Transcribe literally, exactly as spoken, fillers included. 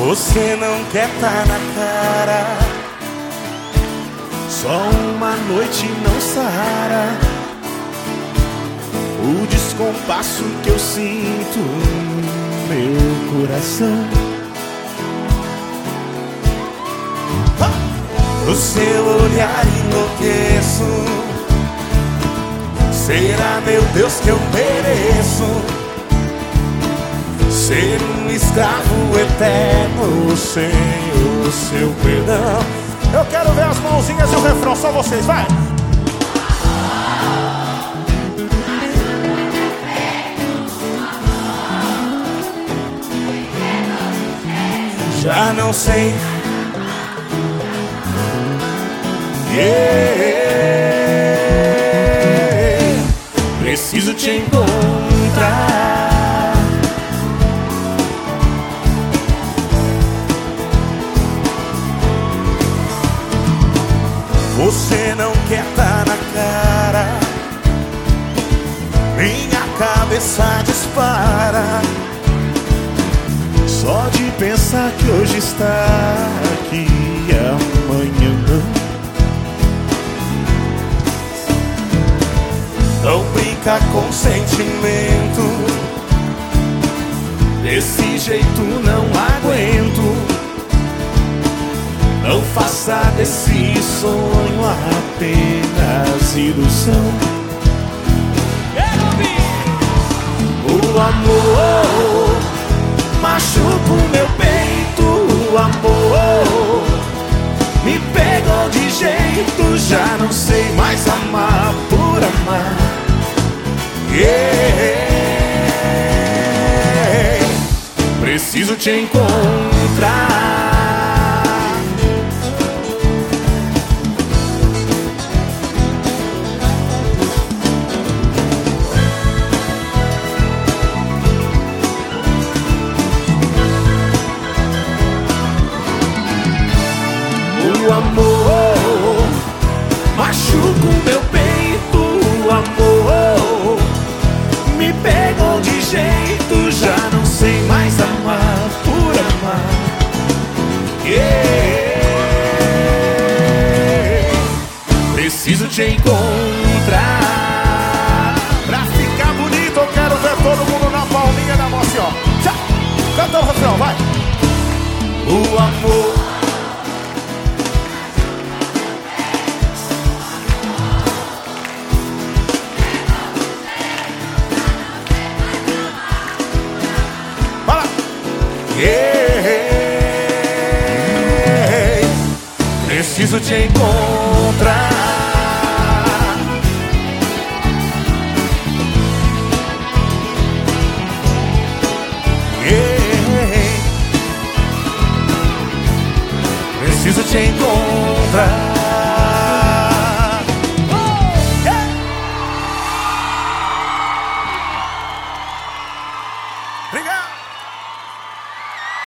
Você não quer tá na cara, só uma noite não sara o descompasso que eu sinto no meu coração. No seu olhar enlouqueço. Será, meu Deus, que eu mereço ser um escravo eterno sem o seu perdão? Eu quero ver as mãozinhas e o refrão, só vocês, vai! Já não sei. Yeah. Preciso te encontrar. Você não quer tá na cara, minha cabeça dispara só de pensar que hoje está aqui e amanhã não. Não brinca com sentimento, desse jeito não aguento. Não faça desse sonho apenas ilusão. O amor machuca o meu peito, o amor me pegou de jeito, já não sei mais amar por amar. Yeah. Preciso te encontrar. O amor machuca o meu peito, o amor me pegou de jeito, já não sei mais amar por amar. Yeah. Preciso te encontrar. Pra ficar bonito, eu quero ver todo mundo na palminha da mão assim, ó. Tchau. Canta o refrão, vai. O amor Yeah. Preciso te encontrar. Yeah. Preciso te encontrar.